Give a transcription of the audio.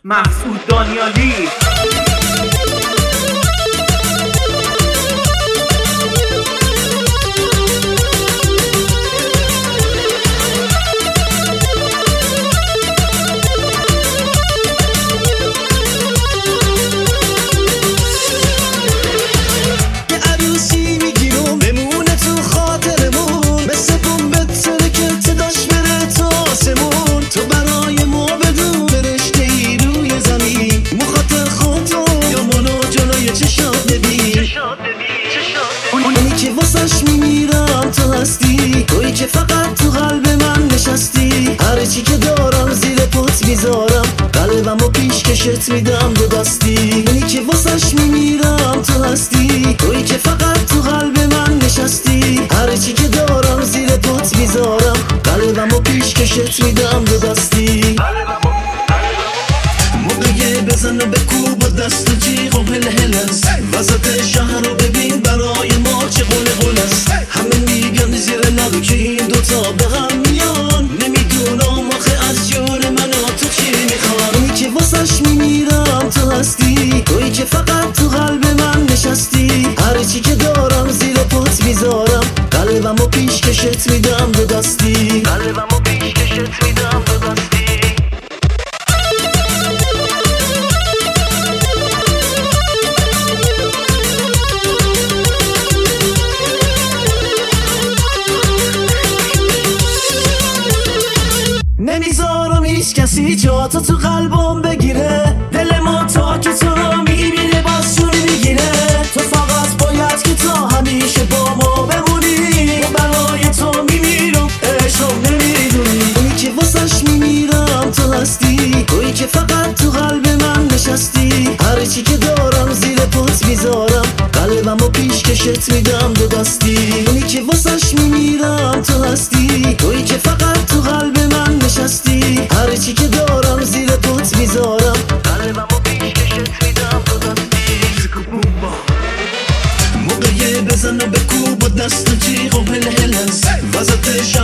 محسود دانیالی. اونی که واسش میمیرم تو هستی، تویی که فقط تو قلب من نشستی. هر چی که دارم زیر پات میذارم، قلبمو پیشکشت میدم دو دستی. اونی که واسش میمیرم تو هستی، تویی که فقط تو قلب من نشستی. هر چی که دارم زیر پات میذارم، قلبمو پیشکشت میدم دو دستی. موقعی بزن و بکوب و دست و جیغ و هل هل است. وسط شهر رو ببین برای ما چه قل است. همه میگن زیر لب که این دوتا به هم میان. نمیدونم آخه از جون من و تو چی میخوان. اونی که واسش میمیرم تو هستی، تویی که فقط تو قلب من نشستی. هر چی که دارم زیر پات میذارم، قلبمو پیشکشت میدم دو دستی. قلبمو پیشکشت میدم دو دستی. نمیذارم هیچ کسی جاتو تو قلبم بگیره. دل ما تا که تو رو میبینه باز جون میگیره. تو فقط باید که تا همیشه با ما بمونی. و برای تو میمیرم عشقم نمیدونی. اونی که واسش میمیرم تو هستی، تویی که فقط تو قلب من نشستی. هر چی که دارم زیر پات میذارم، قلبمو پیشکشت میدم دو دستی. اونی که واسش میمیرم تو هستی، تویی که فقط تو قلب من نشستی. هر چی که دارم زیر پات میذارم، قلبمو پیشکشت میدم دو دستی. موقعی بزن و بکوب و دست و جیغ و هل هل است. وسط